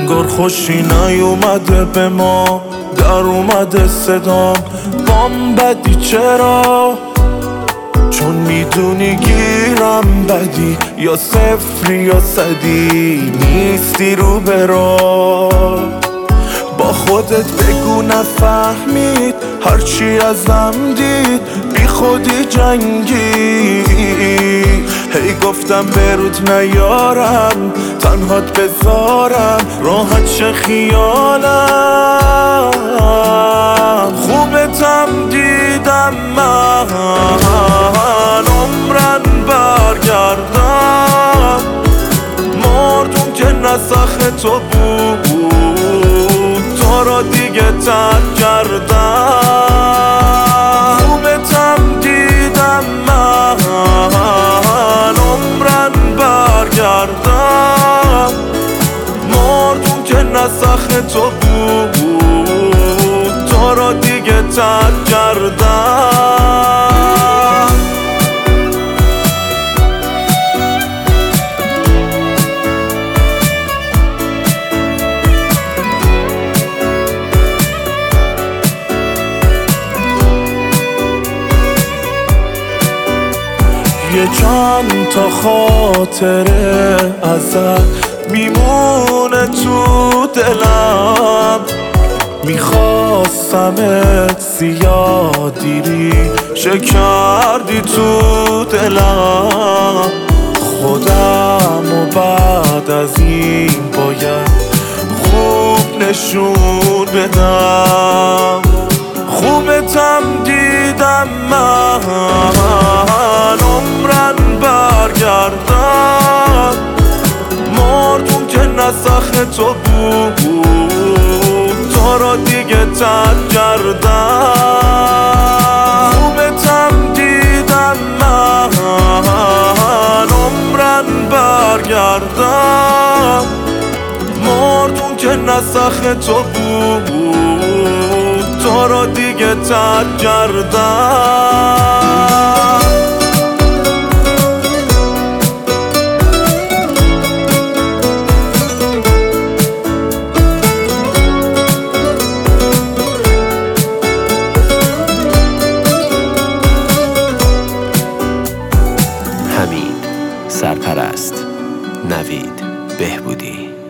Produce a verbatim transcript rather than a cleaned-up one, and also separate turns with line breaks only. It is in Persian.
انگار خوشی نیومده به ما، در اومده صدام بام بدی چرا؟ چون میدونی گیرم بدی، یا صفری یا صدی، نیستی رو به راه. با خودت بگو نفهمید، هرچی ازم دید بی خودی جنگی. هی گفتم برود نیارم، تنهات بذارم، راحت شه خیالم. خوبتم دیدم من، عمرن برگردم. مردم که نسخ تو بود، تو را دیگه ترک کردم. خوبتم دیدم من، عمرن برگردم. مردم که نسخ تو بود، تو را دیگه ترک کردم. یه چند تا خاطره ازت میمونه تو دلم. میخواستمت زیاد دیری، شکردی تو دلم. خودم و بعد از این باید خوب نشون بدم. خوبتم دیدم من، عمرن برگردم. مردم که نسخ تو بود، تو را دیگه ترک کردم. خوبتم دیدم من، عمرن برگردم. مردم که نسخ تو بود، تو را دیگه ترک کردم.
حمید سرپرست، نوید بهبودی.